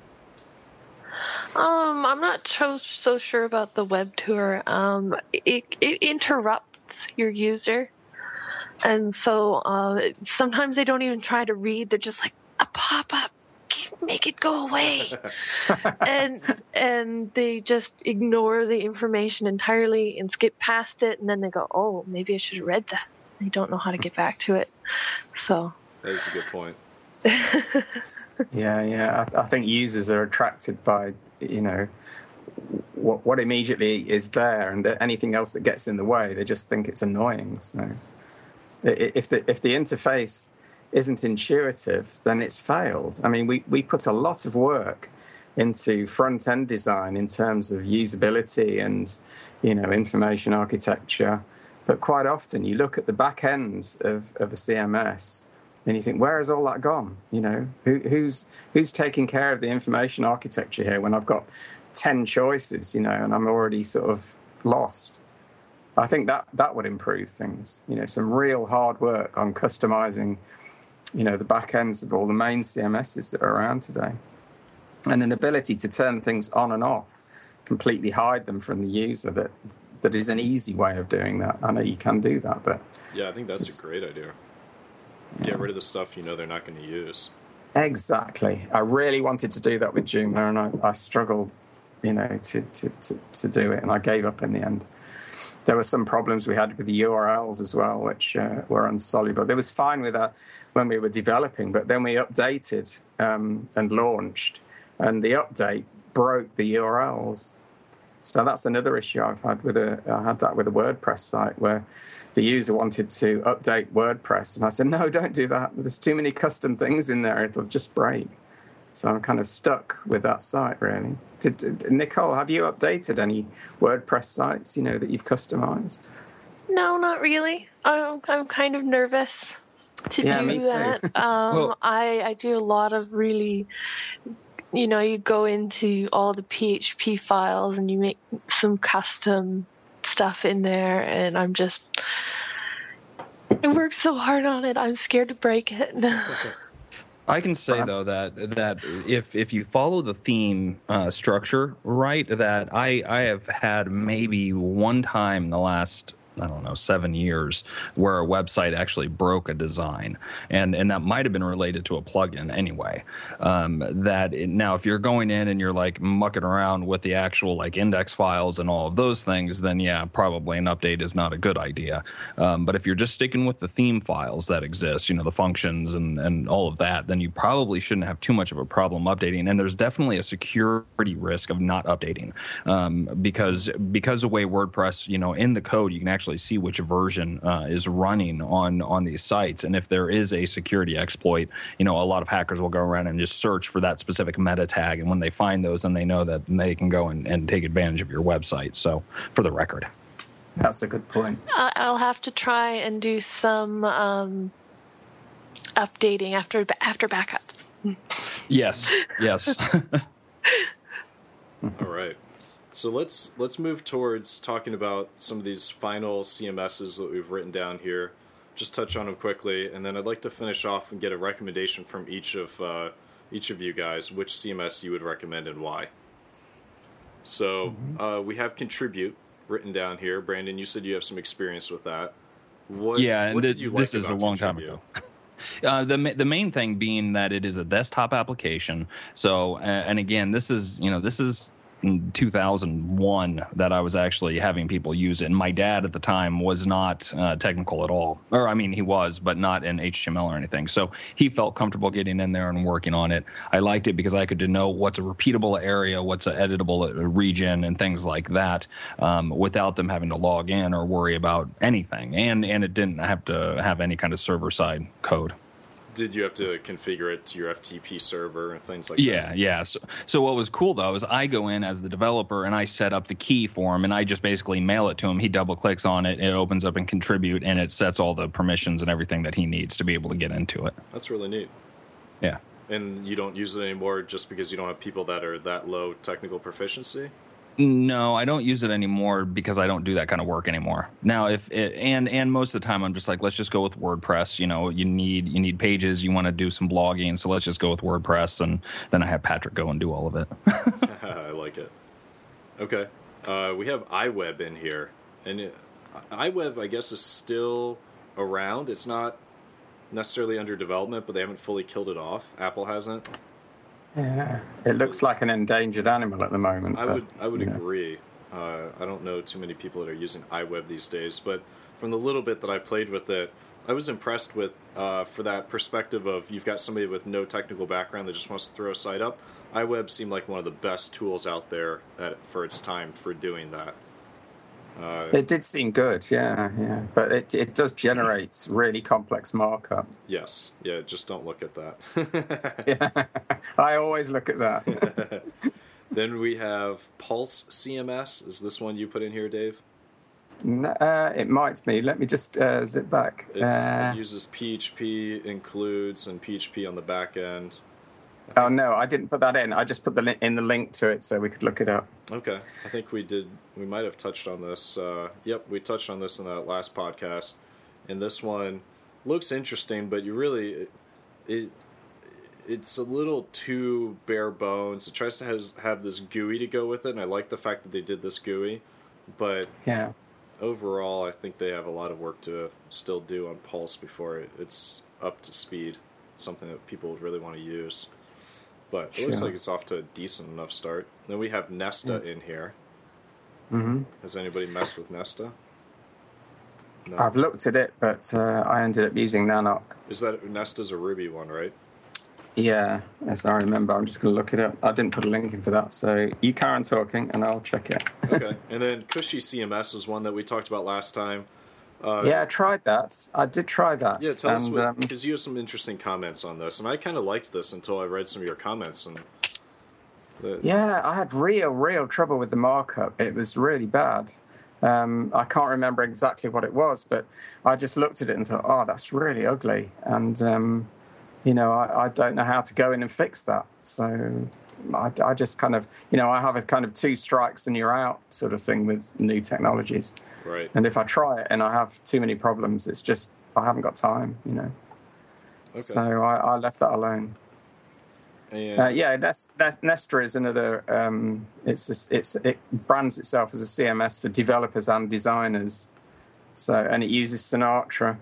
Speaker 4: Um, I'm not so, so sure about the web tour. Um, it, it interrupts your user. And so uh, sometimes they don't even try to read. They're just like, a pop-up, make it go away. and and they just ignore the information entirely and skip past it. And then they go, oh, maybe I should have read that. They don't know how to get back to it. So
Speaker 1: that is a good point.
Speaker 3: yeah, yeah. I, I think users are attracted by, you know, what, what immediately is there, and anything else that gets in the way, they just think it's annoying. So if the if the interface isn't intuitive, then it's failed. I mean, we, we put a lot of work into front-end design in terms of usability and, you know, information architecture. But quite often you look at the back end of, of a C M S and you think, where has all that gone? You know, who, who's who's taking care of the information architecture here when I've got ten choices, you know, and I'm already sort of lost? I think that, that would improve things. You know, some real hard work on customizing, you know, the back ends of all the main C M Ss that are around today. And an ability to turn things on and off, completely hide them from the user. That that is an easy way of doing that. I know you can do that, but...
Speaker 1: Yeah, I think that's a great idea. Yeah. Get rid of the stuff you know they're not going to use.
Speaker 3: Exactly. I really wanted to do that with Joomla, and I, I struggled, you know, to, to, to, to do it, and I gave up in the end. There were some problems we had with the U R Ls as well, which uh, were insoluble. It was fine with that when we were developing, but then we updated um, and launched, and the update broke the U R Ls. So that's another issue I've had with a. I had that with a WordPress site where the user wanted to update WordPress, and I said, no, don't do that. There's too many custom things in there; it'll just break. So I'm kind of stuck with that site, really. Did, did, Nicole, have you updated any WordPress sites, you know, that you've customized?
Speaker 4: No, not really. I'm, I'm kind of nervous. to
Speaker 3: Yeah,
Speaker 4: do
Speaker 3: me too.
Speaker 4: that. Um,
Speaker 2: Well-
Speaker 4: I I do a lot of really, you know, you go into all the P H P files and you make some custom stuff in there, and I'm just, I work so hard on it. I'm scared to break it.
Speaker 2: I can say
Speaker 3: Right.
Speaker 2: though that that if if you follow the theme uh, structure right, that I I have had maybe one time in the last, I don't know, seven years where a website actually broke a design, and and that might have been related to a plugin anyway. Um, that it, now, if you're going in and you're like mucking around with the actual like index files and all of those things, then yeah, probably an update is not a good idea. Um, but if you're just sticking with the theme files that exist, you know, the functions and and all of that, then you probably shouldn't have too much of a problem updating. And there's definitely a security risk of not updating, um, because because the way WordPress, you know, in the code you can actually actually see which version uh, is running on on these sites. And if there is a security exploit, you know, a lot of hackers will go around and just search for that specific meta tag. And when they find those, then they know that they can go and, and take advantage of your website. So for the record.
Speaker 3: That's a good point.
Speaker 4: I- I'll have to try and do some um, updating after after backups.
Speaker 2: Yes, yes.
Speaker 1: All right. So let's let's move towards talking about some of these final C M Ss that we've written down here. Just touch on them quickly, and then I'd like to finish off and get a recommendation from each of uh, each of you guys, which C M S you would recommend and why. So mm-hmm. uh, we have Contribute written down here. Brandon, you said you have some experience with that. What,
Speaker 2: yeah, and
Speaker 1: what
Speaker 2: th-
Speaker 1: did you
Speaker 2: this
Speaker 1: like
Speaker 2: is a
Speaker 1: about
Speaker 2: long
Speaker 1: Contribute?
Speaker 2: time ago. Uh, the the main thing being that it is a desktop application. So, uh, and again, this is you know this is in two thousand one that I was actually having people use it. And my dad at the time was not uh, technical at all, or I mean he was, but not in H T M L or anything. So he felt comfortable getting in there and working on it. I liked it because I could denote what's a repeatable area, what's an editable region, and things like that, um, without them having to log in or worry about anything. And and it didn't have to have any kind of server side code.
Speaker 1: Did you have to configure it to your F T P server and things like
Speaker 2: yeah,
Speaker 1: that?
Speaker 2: Yeah, yeah. So, so what was cool, though, is I go in as the developer and I set up the key for him, and I just basically mail it to him. He double-clicks on it, it opens up in Contribute, and it sets all the permissions and everything that he needs to be able to get into it.
Speaker 1: That's really neat.
Speaker 2: Yeah.
Speaker 1: And you don't use it anymore just because you don't have people that are that low technical proficiency?
Speaker 2: No, I don't use it anymore because I don't do that kind of work anymore. Now, if it, and and most of the time I'm just like, let's just go with WordPress. You know, you need you need pages, you want to do some blogging, so let's just go with WordPress, and then I have Patrick go and do all of it.
Speaker 1: I like it. Okay, uh, we have iWeb in here, and it, iWeb I guess is still around. It's not necessarily under development, but they haven't fully killed it off. Apple hasn't.
Speaker 3: Yeah, it looks like an endangered animal at the moment.
Speaker 1: I
Speaker 3: but,
Speaker 1: would I would
Speaker 3: yeah.
Speaker 1: agree. Uh, I don't know too many people that are using iWeb these days, but from the little bit that I played with it, I was impressed with uh, for that perspective of you've got somebody with no technical background that just wants to throw a site up. iWeb seemed like one of the best tools out there at, for its time for doing that. Uh,
Speaker 3: it did seem good, yeah, yeah, but it it does generate really complex markup.
Speaker 1: Yes, yeah, just don't look at that.
Speaker 3: Yeah, I always look at that.
Speaker 1: Then we have Pulse C M S. Is this one you put in here, Dave?
Speaker 3: No, uh, it might be. Let me just uh, zip back.
Speaker 1: It's,
Speaker 3: Uh,
Speaker 1: it uses P H P, includes, and P H P on the back end.
Speaker 3: oh no, I didn't put that in. I just put the li- in the link to it so we could look it up.
Speaker 1: Okay, I think we did. We might have touched on this. Uh, yep, we touched on this in that last podcast. And this one looks interesting, but you really it, it it's a little too bare bones. It tries to has, have this G U I to go with it, and I like the fact that they did this G U I. But
Speaker 3: Yeah,
Speaker 1: overall, I think they have a lot of work to still do on Pulse before it, it's up to speed. Something that people would really want to use. But it
Speaker 3: Sure.
Speaker 1: looks like it's off to a decent enough start. Then we have Nesta
Speaker 3: Yeah.
Speaker 1: in here.
Speaker 3: hmm
Speaker 1: Has anybody messed with Nesta? No.
Speaker 3: I've looked at it, but uh, I ended up using Nanoc.
Speaker 1: Is that Nesta's a Ruby one, right?
Speaker 3: Yeah, as I remember. I'm just going to look it up. I didn't put a link in for that, so you carry on talking, and I'll check it.
Speaker 1: Okay. And then Cushy C M S is one that we talked about last time. Uh,
Speaker 3: Yeah, I tried that. I did try that.
Speaker 1: Yeah, tell us
Speaker 3: and,
Speaker 1: what,
Speaker 3: um,
Speaker 1: because you have some interesting comments on this, and I kind of liked this until I read some of your comments. And the,
Speaker 3: Yeah, I had real, real trouble with the markup. It was really bad. Um, I can't remember exactly what it was, but I just looked at it and thought, oh, that's really ugly. And, um, you know, I, I don't know how to go in and fix that. So I, I just kind of, you know, I have a kind of two strikes and you're out sort of thing with new technologies.
Speaker 1: Right.
Speaker 3: And if I try it and I have too many problems, it's just, I haven't got time, you know. Okay. So I, I left that alone.
Speaker 1: And
Speaker 3: uh, yeah, Nest, Nest, Nestra is another. Um, it's a, it's it brands itself as a C M S for developers and designers. So and it uses Sinatra.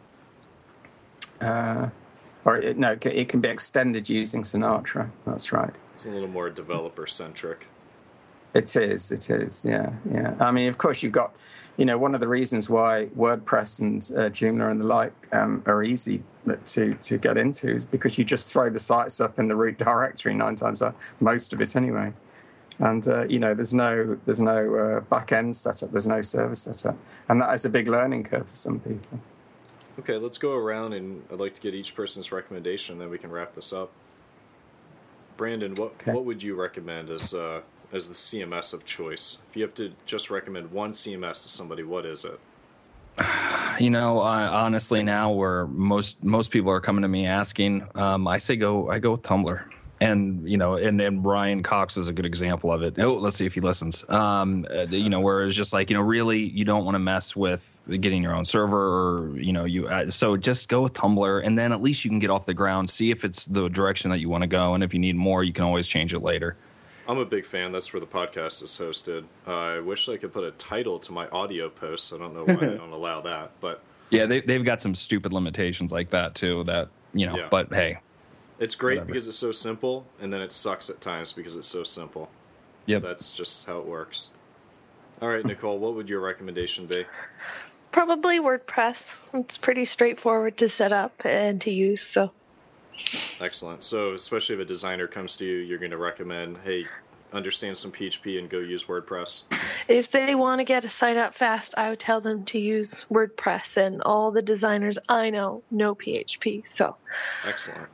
Speaker 3: Uh, or it, no, it can be extended using Sinatra. That's right.
Speaker 1: It's a little more developer centric.
Speaker 3: It is. It is. Yeah. Yeah. I mean, of course, you've got, you know, one of the reasons why WordPress and uh, Joomla and the like um, are easy to to get into is because you just throw the sites up in the root directory nine times out, most of it anyway, and uh, you know, there's no there's no uh, back end setup, there's no server setup, and that is a big learning curve for some people.
Speaker 1: Okay, let's go around, and I'd like to get each person's recommendation, and then we can wrap this up. Brandon, what okay. what would you recommend as uh, as the C M S of choice? If you have to just recommend one C M S to somebody, what is it?
Speaker 2: You know, uh, honestly, now where most most people are coming to me asking, um, I say go. I go with Tumblr, and you know, and, and Brian Cox was a good example of it. Oh, let's see if he listens. Um, uh, you know, where it's just like, you know, really, you don't want to mess with getting your own server, or you know, you uh, so just go with Tumblr, and then at least you can get off the ground, see if it's the direction that you want to go, and if you need more, you can always change it later.
Speaker 1: I'm a big fan. That's where the podcast is hosted. Uh, I wish I could put a title to my audio posts. I don't know why I don't allow that, but
Speaker 2: yeah, they, they've got some stupid limitations like that too. That you know, yeah. But hey,
Speaker 1: it's great whatever. Because it's so simple, and then it sucks at times because it's so simple.
Speaker 2: Yeah,
Speaker 1: that's just how it works. All right, Nicole, what would your recommendation be?
Speaker 4: Probably WordPress. It's pretty straightforward to set up and to use. So.
Speaker 1: Excellent. So especially if a designer comes to you, you're going to recommend, hey, understand some P H P and go use WordPress.
Speaker 4: If they want to get a site up fast, I would tell them to use WordPress, and all the designers I know know P H P. So
Speaker 1: excellent.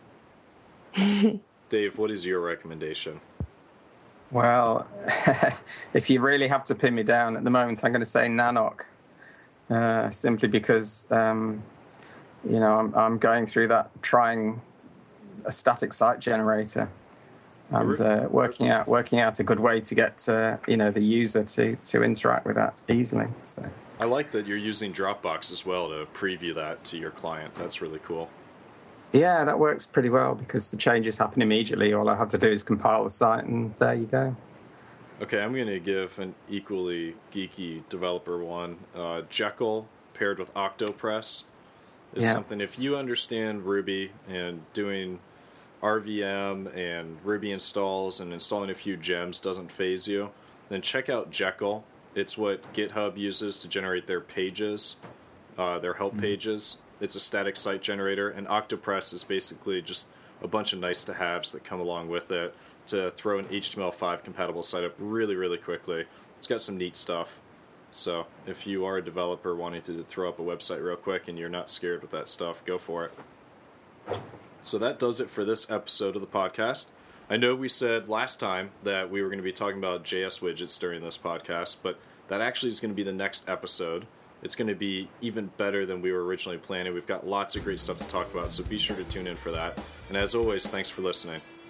Speaker 1: Dave, what is your recommendation?
Speaker 3: Well, if you really have to pin me down at the moment, I'm going to say Nanoc, uh, simply because um, you know I'm, I'm going through that trying a static site generator and uh, working out working out a good way to get uh, you know the user to to interact with that easily. So
Speaker 1: I like that you're using Dropbox as well to preview that to your client. That's really cool.
Speaker 3: Yeah, that works pretty well because the changes happen immediately. All I have to do is compile the site, and there you go.
Speaker 1: Okay, I'm going to give an equally geeky developer one. Uh, Jekyll paired with Octopress is yeah. something. If you understand Ruby and doing R V M and Ruby installs and installing a few gems doesn't faze you, then check out Jekyll. It's what GitHub uses to generate their pages, uh, their help mm-hmm. pages. It's a static site generator, and Octopress is basically just a bunch of nice-to-haves that come along with it to throw an H T M L five compatible site up really, really quickly. It's got some neat stuff. So if you are a developer wanting to throw up a website real quick and you're not scared with that stuff, go for it. So that does it for this episode of the podcast. I know we said last time that we were going to be talking about J S widgets during this podcast, but that actually is going to be the next episode. It's going to be even better than we were originally planning. We've got lots of great stuff to talk about, so be sure to tune in for that. And as always, thanks for listening.